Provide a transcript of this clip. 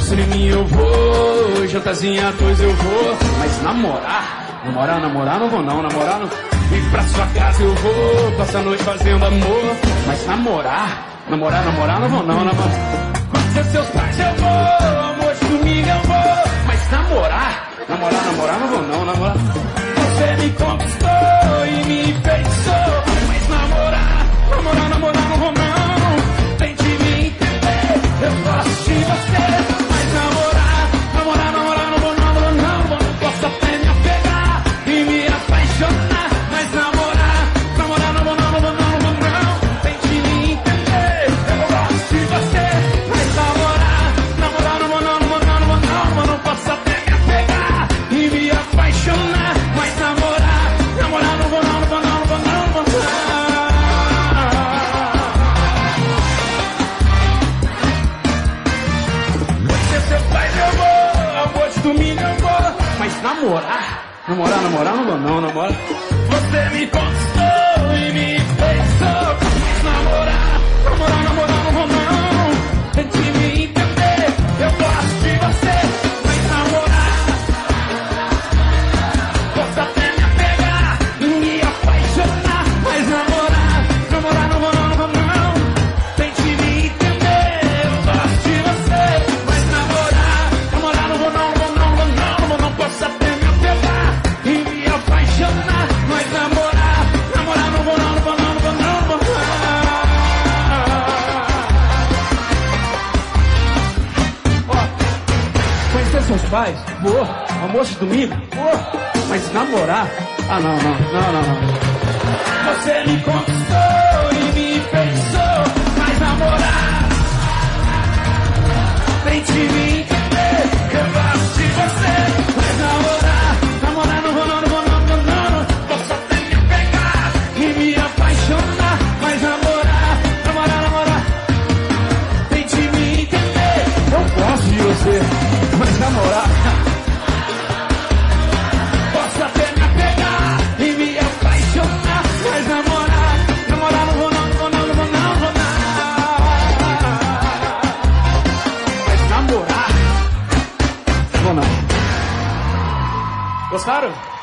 Streaming eu vou, jantazinha dois eu vou. Mas namorar não vou não, namorar não. E pra sua casa eu vou, passar a noite fazendo amor. Mas namorar não vou não, Conhecer seus pais eu vou, amor de domingo eu vou. Mas namorar não vou não, namorar. Você me conquistou e me enfeitiçou. Mas namorar não vou não. Tente me entender, eu gosto de você. Mas namorar não vou não. Posso até me apegar e me apaixonar. Mas namorar não vou não. Tente me entender, eu gosto de você. Mas namorar não vou não. Posso até me apegar e me apaixonar. Mas namorar não vou não. Seus pais eu vou, amor de domingo eu vou. Mas namorar não vou não, namora. Você me conquistou e me enfeitiçou. Mas namorar não vou não. Tente me entender, eu gosto de você. Mas namorar, posso até me apegar e me apaixonar. Mas namorar não vou não. Tente me entender, eu gosto de você. Mas namorar não vou não. Posso até me apegar e me apaixonar. Mas namorar não vou não. Conhecer seus pais? Vou. Almoço de domingo? Vou. Mas namorar? Não. Você me conquistou e me enfeitiçou. Mas namorar, tente me entender, eu gosto de você. Mas namorar não vou não. Posso até me pegar e me apaixonar. Mas namorar, tente me entender, eu gosto de você. Mas namorar, posso até me apegar e me apaixonar. Mas namorar não vou não. Mas namorar, vou não. Gostaram?